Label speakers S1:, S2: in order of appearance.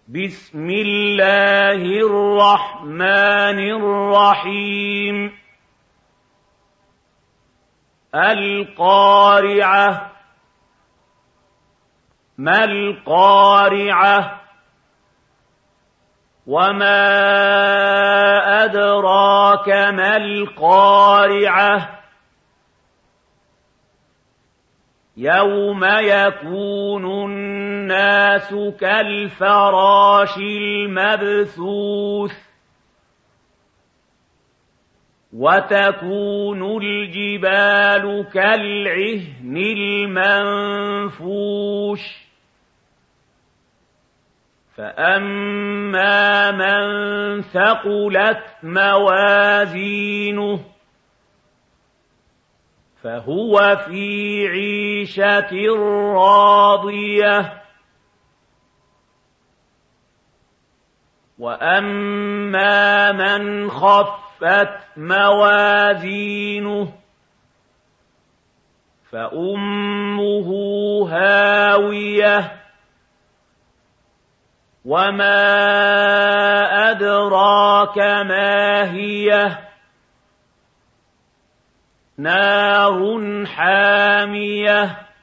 S1: بسم الله الرحمن الرحيم القارعة ما القارعة وما أدراك ما القارعة يوم يكون الناس كالفراش المبثوث وتكون الجبال كالعهن المنفوش فأما من ثقلت موازينه فهو في عيشة راضية وأما من خفت موازينه فأمه هاوية وما أدراك ما هي نار حامية